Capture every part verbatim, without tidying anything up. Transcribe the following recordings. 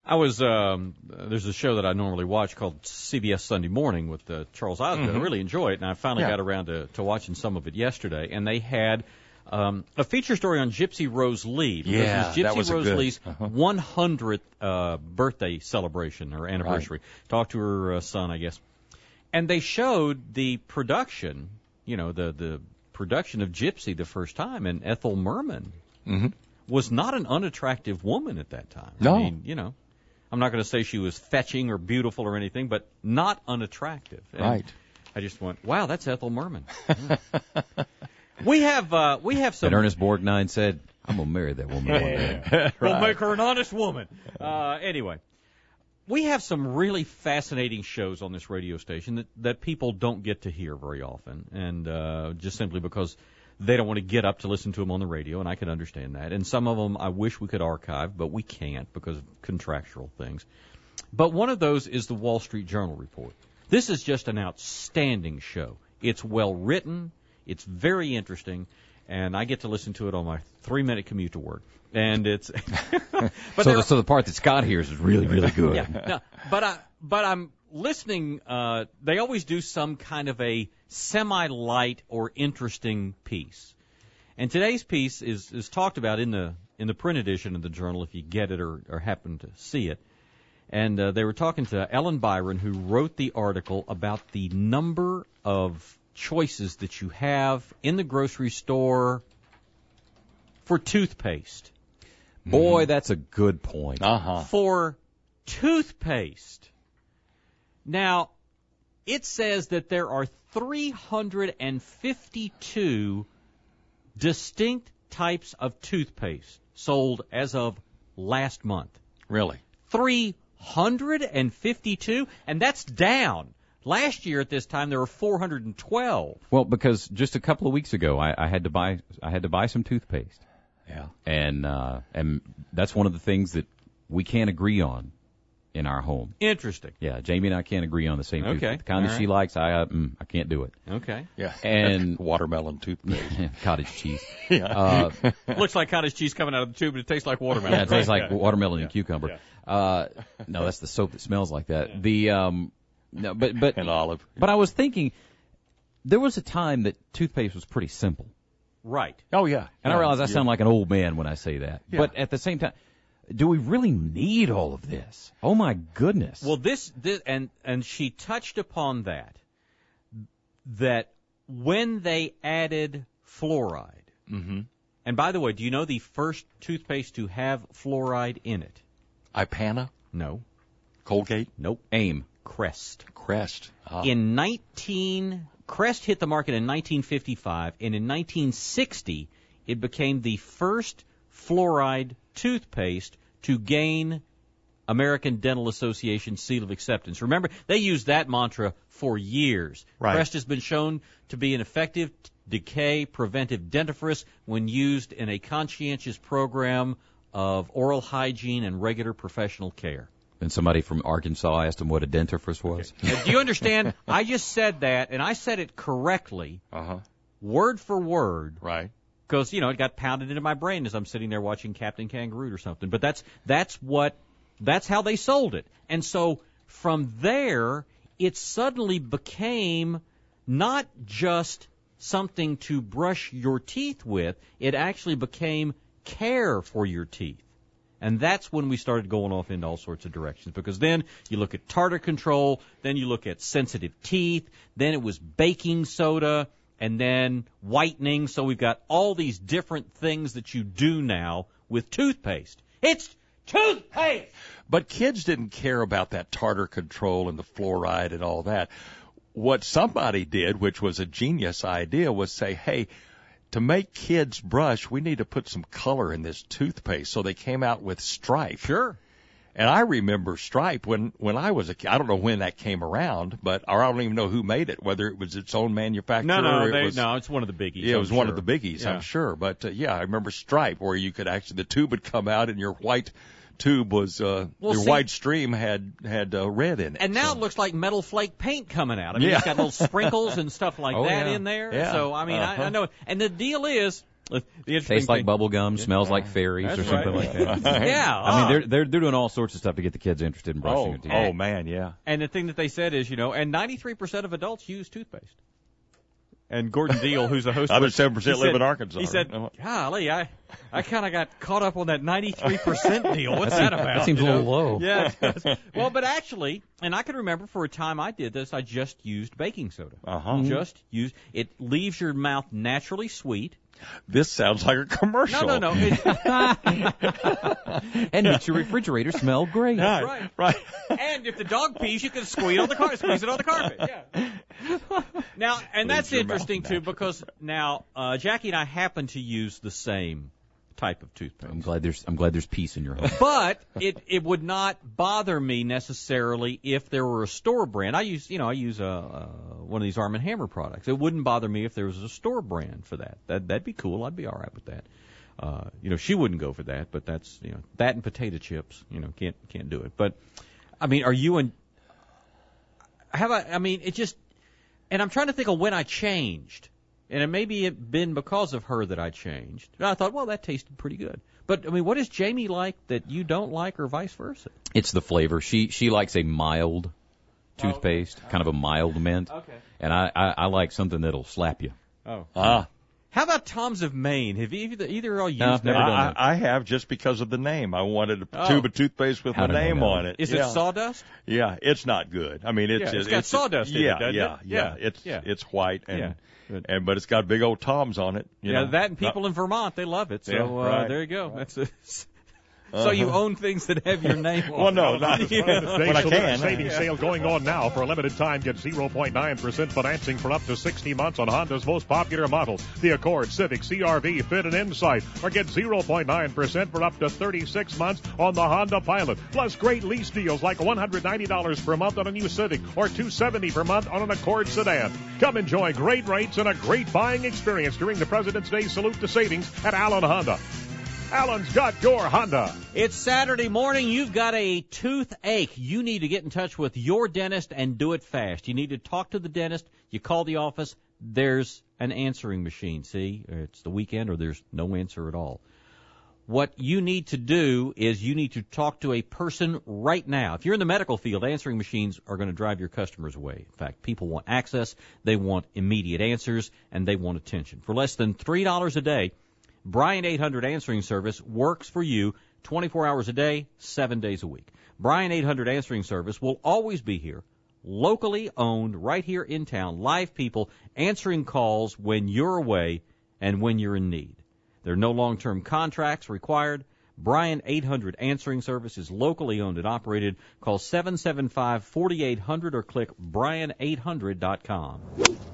I was, um, there's a show that I normally watch called C B S Sunday Morning with uh, Charles Osgood. Mm-hmm. I really enjoy it, and I finally Yeah. got around to, to watching some of it yesterday. And they had um, a feature story on Gypsy Rose Lee. Because Yeah, it was Gypsy that was a Rose good- Lee's uh-huh. one hundredth uh, birthday celebration or anniversary. Talked to her uh, son, I guess. And they showed the production, you know, the, the production of Gypsy the first time, and Ethel Merman Mm-hmm. was not an unattractive woman at that time. No. I mean, you know, I'm not going to say she was fetching or beautiful or anything, but not unattractive. And Right. I just went, wow, that's Ethel Merman. Yeah. we have uh, we have some. And Ernest Borgnine said, I'm going to marry that woman one day. We'll make her an honest woman. Uh, anyway, we have some really fascinating shows on this radio station that, that people don't get to hear very often, and uh, just simply because they don't want to get up to listen to them on the radio, and I can understand that. And some of them I wish we could archive, but we can't because of contractual things. But one of those is the Wall Street Journal Report. This is just an outstanding show. It's well written. It's very interesting. And I get to listen to it on my three-minute commute to work. And it's but so, there- the, so the part that Scott hears is really, really good. yeah. No, but I but I'm listening. Uh, they always do some kind of a semi-light or interesting piece. And today's piece is, is talked about in the in the print edition of the Journal, if you get it or, or happen to see it. And uh, they were talking to Ellen Byron, who wrote the article about the number of choices that you have in the grocery store for toothpaste. Boy, that's a good point. Uh-huh. For toothpaste. Now, it says that there are three hundred fifty-two distinct types of toothpaste sold as of last month. Really? three hundred fifty-two, and that's down. Last year at this time there were four hundred twelve. Well, because just a couple of weeks ago, I, I had to buy I had to buy some toothpaste, Yeah. and uh, and that's one of the things that we can't agree on in our home. Interesting. Yeah, Jamie and I can't agree on the same Okay. toothpaste. The kind that All she right. likes, I uh, mm, I can't do it. Okay. Yeah. And- watermelon toothpaste. Cottage cheese. Yeah. Uh, Looks like cottage cheese coming out of the tube, but it tastes like watermelon. yeah, it tastes like Yeah. watermelon Yeah. and cucumber. Yeah. Uh, no, that's the soap that smells like that. The um, no, but but And olive. but I was thinking, there was a time that toothpaste was pretty simple. Right. Oh, yeah. And yeah. I realize I yeah. sound like an old man when I say that. Yeah. But at the same time, do we really need all of this? Oh, my goodness. Well, this, this and and she touched upon that. That when they added fluoride, Mm-hmm. and by the way, do you know the first toothpaste to have fluoride in it? Ipana, No. Colgate, Nope. AIM. Crest. Crest. Ah. In nineteen Crest hit the market in nineteen fifty-five, and in nineteen sixty it became the first fluoride toothpaste to gain American Dental Association seal of acceptance. Remember, they used that mantra for years. Right. Crest has been shown to be an effective decay preventive dentifrice when used in a conscientious program of oral hygiene and regular professional care. And somebody from Arkansas asked him what a dentifrice was. Now, do you understand? I just said that, and I said it correctly, Uh-huh. word for word, Right. because, you know, it got pounded into my brain as I'm sitting there watching Captain Kangaroo or something. But that's that's what that's how they sold it. And so from there, it suddenly became not just something to brush your teeth with. It actually became care for your teeth. And that's when we started going off into all sorts of directions, because then you look at tartar control, then you look at sensitive teeth, then it was baking soda, and then whitening. So we've got all these different things that you do now with toothpaste. It's toothpaste! But kids didn't care about that tartar control and the fluoride and all that. What somebody did, which was a genius idea, was say, hey, to make kids brush, we need to put some color in this toothpaste. So they came out with Stripe. Sure. And I remember Stripe when, when I was a kid. I don't know when that came around, but or I don't even know who made it, whether it was its own manufacturer. No, no, or it they, was, no, it's one of the biggies. Yeah, it I'm was one sure. of the biggies, Yeah. I'm sure. But, uh, yeah, I remember Stripe, where you could actually, the tube would come out and your white tube was, uh, Well, your see- white stream had, had uh, red in it. And now so. it looks like metal flake paint coming out. I mean, Yeah. it's got little sprinkles and stuff like Oh, that yeah. in there. Yeah. So, I mean, I, Uh-huh. I know. And the deal is, The interesting Tastes like thing- bubble gum, smells like fairies That's or something right. like that. Yeah. I mean, oh. they're they're they're doing all sorts of stuff to get the kids interested in brushing Oh, their teeth. oh man, yeah. And the thing that they said is, you know, and ninety-three percent of adults use toothpaste. And Gordon Deal, who's a host, Other was- seven percent he live said- in Arkansas. He said, right? "Golly, I, I kind of got caught up on that ninety-three percent deal. What's that about?" That seems you a little know? low. Yeah. it does. Well, but actually, and I can remember for a time I did this. I just used baking soda. Uh-huh. Just used it. Leaves your mouth naturally sweet. This sounds like a commercial. No, no, no. It, And makes your refrigerator smell great. Right, right. right. and if the dog pees, you can squeeze on the car, squeeze it on the carpet. Yeah. Now, and that's Leaves your mouth interesting too, natural. because now uh, Jackie and I happen to use the same type of toothpaste. I'm glad there's I'm glad there's peace in your home. But it it would not bother me necessarily if there were a store brand. I use you know I use a, uh one of these Arm and Hammer products. It wouldn't bother me if there was a store brand for that. That that'd be cool. I'd be all right with that. Uh, you know, she wouldn't go for that, but that's you know that and potato chips. You know, can't can't do it. But I mean, are you and have I? I mean, it just and I'm trying to think of when I changed. And it maybe it been because of her that I changed. And I thought, well, that tasted pretty good. But, I mean, what does Jamie like that you don't like or vice versa? It's the flavor. She she likes a mild toothpaste, kind of a mild mint. Okay. And I, I, I like something that'll slap you. Oh. Ah, How about Tom's of Maine? Have you either, either of y'all used No, that? never done I, that. I have just because of the name. I wanted a Oh. tube of toothpaste with How my did I name know? on it. Is yeah. it sawdust? Yeah, it's not good. I mean, it's Yeah, it's it- got sawdust in it, yeah, doesn't yeah, it? yeah, Yeah, It's yeah. it's white and Yeah, good. and but it's got big old Toms on it. You Yeah, know? that and people in Vermont, they love it. So Yeah, uh, right. there you go. That's a, So you own things that have your name on Well, no, it. not Yeah. when I can. Savings sale going on now. For a limited time, get zero point nine percent financing for up to sixty months on Honda's most popular models, the Accord, Civic, C R V, Fit, and Insight. Or get zero point nine percent for up to thirty-six months on the Honda Pilot. Plus great lease deals like one hundred ninety dollars per month on a new Civic or two hundred seventy dollars per month on an Accord sedan. Come enjoy great rates and a great buying experience during the President's Day Salute to Savings at Allen Honda. Allen's got your Honda. It's Saturday morning. You've got a toothache. You need to get in touch with your dentist and do it fast. You need to talk to the dentist. You call the office. There's an answering machine. See, it's the weekend or there's no answer at all. What you need to do is you need to talk to a person right now. If you're in the medical field, answering machines are going to drive your customers away. In fact, people want access, they want immediate answers, and they want attention. For less than three dollars a day, Brian eight hundred Answering Service works for you twenty-four hours a day, seven days a week. Brian eight hundred Answering Service will always be here, locally owned, right here in town, live people answering calls when you're away and when you're in need. There are no long-term contracts required. Brian eight hundred Answering Service is locally owned and operated. Call seven seven five, four eight zero zero or click brian eight hundred dot com.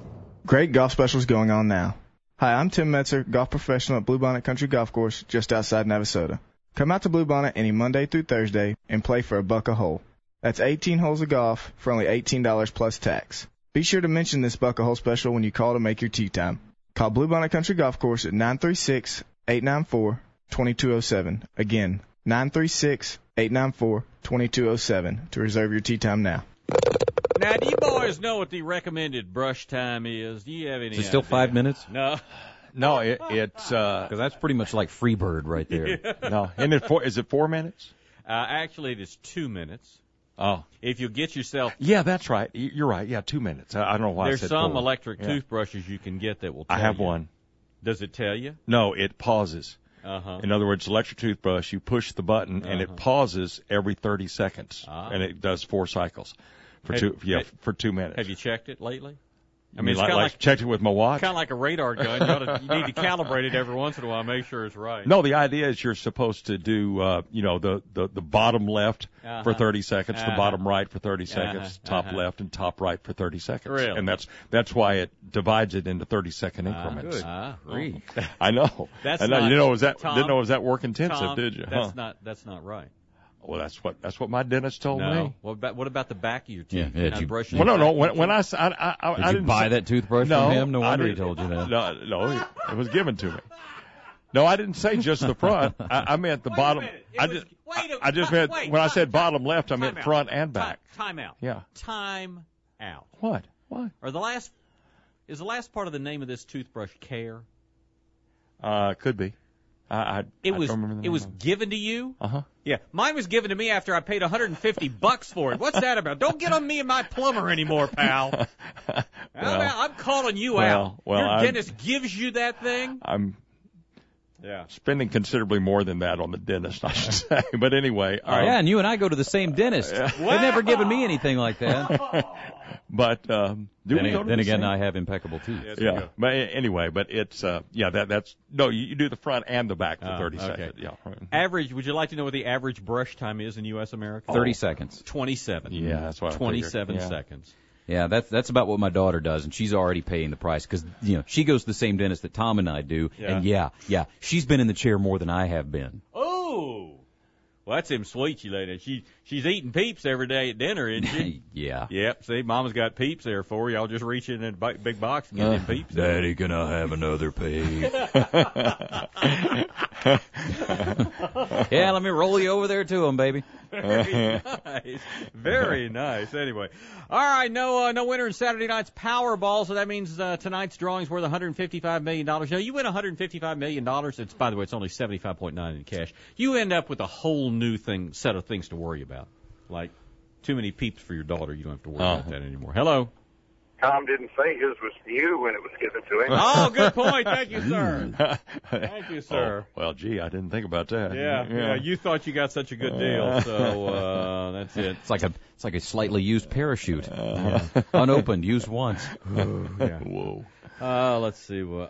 Great golf specials going on now. Hi, I'm Tim Metzer, golf professional at Bluebonnet Country Golf Course just outside Navasota. Come out to Bluebonnet any Monday through Thursday and play for a buck a hole. That's eighteen holes of golf for only eighteen dollars plus tax. Be sure to mention this buck a hole special when you call to make your tee time. Call Bluebonnet Country Golf Course at nine three six, eight nine four, two two zero seven. Again, nine three six, eight nine four, two two zero seven to reserve your tee time now. Now, do you boys know what the recommended brush time is? Do you have any Is it still idea? five minutes? No. No, it, it's uh Because that's pretty much like Freebird right there. no. Isn't it four, is it four minutes? Uh, actually, it is two minutes. Oh, If you get yourself, yeah, that's right. Y- You're right. Yeah, two minutes. I, I don't know why there's I said some four. electric Yeah. toothbrushes you can get that will tell I have you. one. Does it tell you? No, it pauses. Uh-huh. In other words, electric toothbrush, you push the button and it Uh-huh. pauses every thirty seconds, Ah. and it does four cycles for Have- two. Yeah, have- for two minutes. Have you checked it lately? I mean, like, kinda like, like- checked it with my watch. Kind of like a radar gun. You, ought to, you need to calibrate it every once in a while, make sure it's right. No, the idea is you're supposed to do, uh, you know, the, the, the bottom left Uh-huh. for thirty seconds, the Uh-huh. bottom right for thirty seconds, Uh-huh. top Uh-huh. left and top right for thirty seconds. Really? And that's that's why it divides it into thirty second increments. Ah, Free. I know. That's I know. not- you didn't know it was that Tom, didn't know it was that work intensive, Tom, did you? That's Huh? not. That's not right. Well, that's what that's what my dentist told No. me. What about what about the back of your teeth? Yeah, yeah, You're did not you- brushing Well, no, the no. back of When your when teeth? I s- I I, I, Did I you didn't buy say- that toothbrush no, from him? No I wonder he didn't- told you that. No, no, it was given to me. No, I didn't say just the front. I, I meant the Wait a bottom. minute. It I was- just wait a- I just wait, meant wait, when I time- said bottom left, I time meant out. front and back. Time, time out. Yeah. Time out. What? What? Or the last is the last part of the name of this toothbrush Care? Uh, could be. I, I, It I was don't remember the it name was of it. given to you? Uh-huh. Yeah, mine was given to me after I paid one hundred fifty bucks for it. What's that about? Don't get on me and my plumber anymore, pal. Well, I'm, I'm calling you well, out. well, Your I'm- dentist gives you that thing? I'm Yeah. spending considerably more than that on the dentist, I should say. But anyway. Um, Yeah, and you and I go to the same dentist. They've never given me anything like that. But um, do then we go to then the again, same? I have impeccable teeth. Yes, we Yeah, go. but a- anyway, but it's uh, yeah, that that's no, you, you do the front and the back for Oh, thirty okay. seconds. Yeah, right. Average, would you like to know what the average brush time is in U S. America? Thirty seconds. twenty-seven. Yeah, that's what I figured. twenty-seven Yeah. seconds. Yeah, that's that's about what my daughter does, and she's already paying the price because you know she goes to the same dentist that Tom and I do, Yeah. and yeah, yeah, she's been in the chair more than I have been. Oh! Well, that's him sweet, you lady. She, she's eating Peeps every day at dinner, isn't she? Yeah. Yep, see, Mama's got Peeps there for you. Y'all just reach in a bi- big box and get them Peeps. Daddy, can I have another peep? Yeah, let me roll you over there to him, baby. Very nice. Very nice. Anyway. All right, no uh, no winner in Saturday night's Powerball, so that means uh, tonight's drawing's worth one hundred fifty-five million dollars. Now, you win one hundred fifty-five million dollars. It's, by the way, it's only seventy-five point nine in cash. You end up with a whole new thing, set of things to worry about. Like too many Peeps for your daughter. You don't have to worry Uh-huh. about that anymore. Hello. Tom didn't say his was you when it was given to him. Oh, good point. Thank you, sir. Thank you, sir. Oh, well, gee, I didn't think about that. Yeah, yeah, you thought you got such a good deal, so uh, that's it. It's like a it's like a slightly used parachute, unopened, used once. Yeah. Whoa. Uh, let's see. What,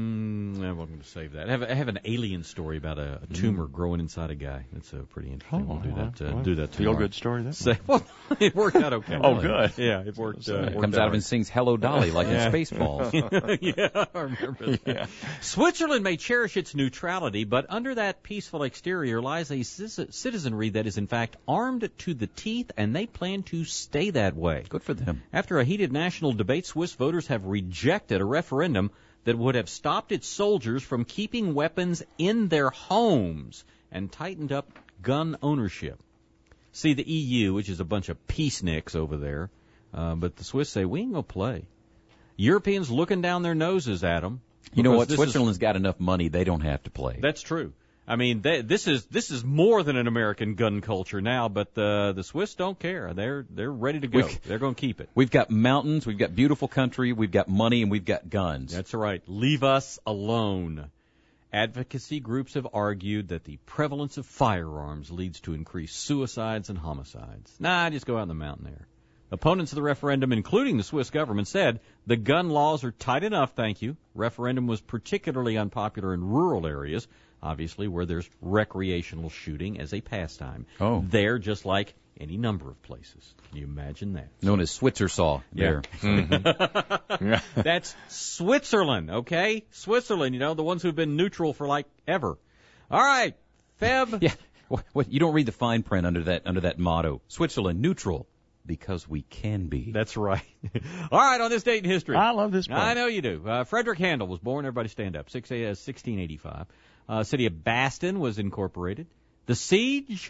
um, I'm going to save that. I have, I have an alien story about a, a tumor growing inside a guy. That's uh, pretty interesting. we'll do that. Uh, well, do that Feel tomorrow. good story, then. Say, well, it worked out okay. Oh, good. Yeah, it worked. Uh, It worked comes out of right. and sings "Hello, Dolly" like Yeah. in Spaceballs. Yeah, I remember that. Yeah. Switzerland may cherish its neutrality, but under that peaceful exterior lies a ci- citizenry that is in fact armed to the teeth, and they plan to stay that way. Good for them. After a heated national debate, Swiss voters have rejected a referendum that would have stopped its soldiers from keeping weapons in their homes and tightened up gun ownership. See, the E U, which is a bunch of peaceniks over there, uh, but the Swiss say, we ain't going to play. Europeans looking down their noses at them. You know what? This is- Switzerland's got enough money; they don't have to play. That's true. I mean, they, this is this is more than an American gun culture now, but the the Swiss don't care. They're they're ready to go. We- They're going to keep it. We've got mountains, we've got beautiful country, we've got money, and we've got guns. That's right. Leave us alone. Advocacy groups have argued that the prevalence of firearms leads to increased suicides and homicides. Nah, just go out in the mountain there. Opponents of the referendum, including the Swiss government, said the gun laws are tight enough, thank you. Referendum was particularly unpopular in rural areas, obviously where there's recreational shooting as a pastime. Oh. There, just like any number of places. Can you imagine that? Known as Switzer saw Yeah. there. That's Switzerland, okay? Switzerland, you know, the ones who've been neutral for like ever. All right, Feb. Yeah. What, what, you don't read the fine print under that under that motto. Switzerland neutral because we can be. That's right. All right, on this date in history. I love this part. I know you do. Uh, Frederick Handel was born. Everybody stand up. Six, uh, sixteen eighty-five. Uh, city of Baston was incorporated. The siege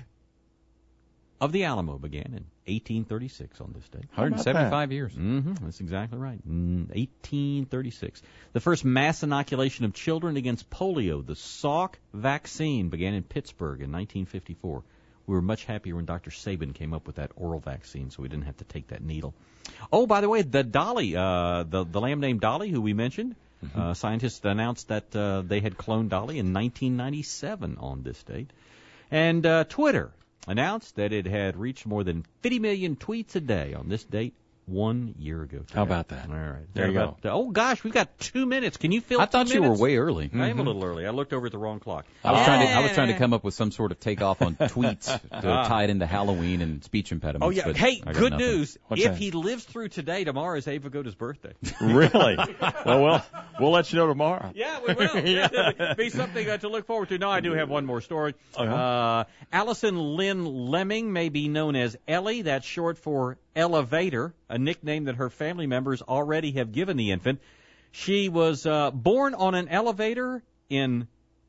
of the Alamo began in eighteen thirty-six on this date. one hundred seventy-five years. Mm-hmm. That's exactly right. Mm, eighteen thirty-six. The first mass inoculation of children against polio, the Salk vaccine, began in Pittsburgh in nineteen fifty-four. We were much happier when Doctor Sabin came up with that oral vaccine, so we didn't have to take that needle. Oh, by the way, the Dolly, uh, the the lamb named Dolly, who we mentioned, mm-hmm. uh, scientists announced that uh, they had cloned Dolly in nineteen ninety-seven on this date, and uh, Twitter announced that it had reached more than fifty million tweets a day on this date one year ago today. How about that? All right. There you about, go. Oh, gosh, we've got two minutes. Can you fill I two thought you were minutes? way early. I am a little early. I looked over at the wrong clock. I was Yeah. trying to I was trying to come up with some sort of takeoff on tweets to Ah. tie it into Halloween and speech impediments. Oh, yeah. but Hey, I got good nothing. news. What's if that? he lives through today, tomorrow is Ava Goda's birthday. Really? well, well, we'll let you know tomorrow. Yeah, we will. Yeah. Be something uh, to look forward to. No, I do have one more story. Uh-huh. Uh, Allison Lynn Lemming may be known as Ellie. That's short for Elevator, a nickname that her family members already have given the infant. She was uh, born on an elevator in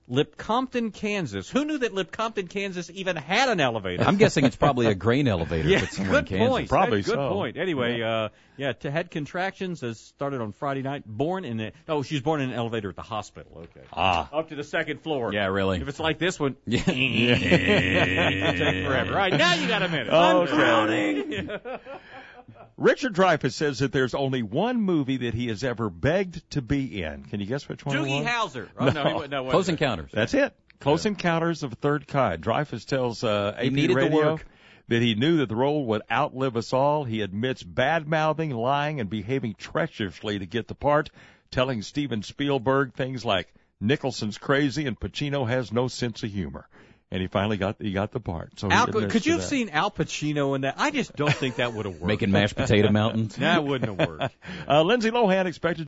Lipcompton, Kansas. Who knew that Lipcompton, Kansas even had an elevator? I'm guessing it's probably a grain elevator. Yeah, if it's somewhere good in Kansas. point. Probably good so. point. Anyway, yeah, uh, yeah to had contractions as started on Friday night. Born in a, oh, she was born in an elevator at the hospital. Okay. Ah. Up to the second floor. Yeah, really. If it's like this one, Yeah. it take forever. All right, now you got a minute. Okay. I'm drowning. Richard Dreyfuss says that there's only one movie that he has ever begged to be in. Can you guess which one it Doogie was? Howser. Oh, No. no, he, no wait Close a minute. Encounters. That's it. Close Encounters of the Third Kind. Dreyfuss tells uh, A He P needed the Radio work. that he knew that the role would outlive us all. He admits bad-mouthing, lying, and behaving treacherously to get the part, telling Steven Spielberg things like Nicholson's crazy and Pacino has no sense of humor. And he finally got he got the part. So he Al, admits could to you have that. seen Al Pacino in that? I just don't think that would have worked. Making mashed potato mountains. That wouldn't have worked. Uh, Lindsay Lohan expected